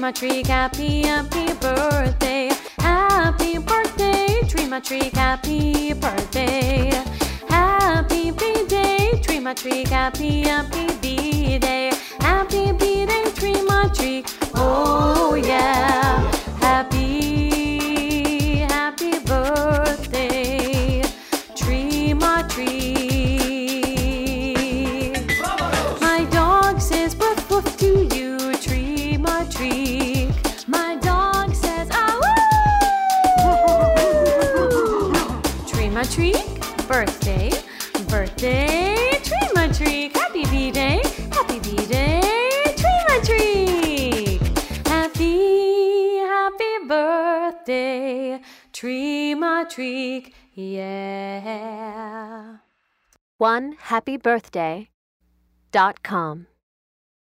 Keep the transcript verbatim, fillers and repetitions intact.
Tree-ma-treek, happy, happy birthday. Happy birthday, Tree-ma-treek, happy birthday. Happy B-day, Tree-ma-treek, happy, happy B-day. Happy B-day, Tree-ma-treek, oh yeah. Happy, happy birthday, Tree-ma-treek. My dog says woof woof to you, Tree-ma-treek. My dog says ah woo. Tree-ma-treek, birthday, birthday, Tree-ma-treek. Happy B-day, happy B-day, Tree-ma-treek. Happy, happy birthday, Tree-ma-treek, yeah. one happy birthday dot com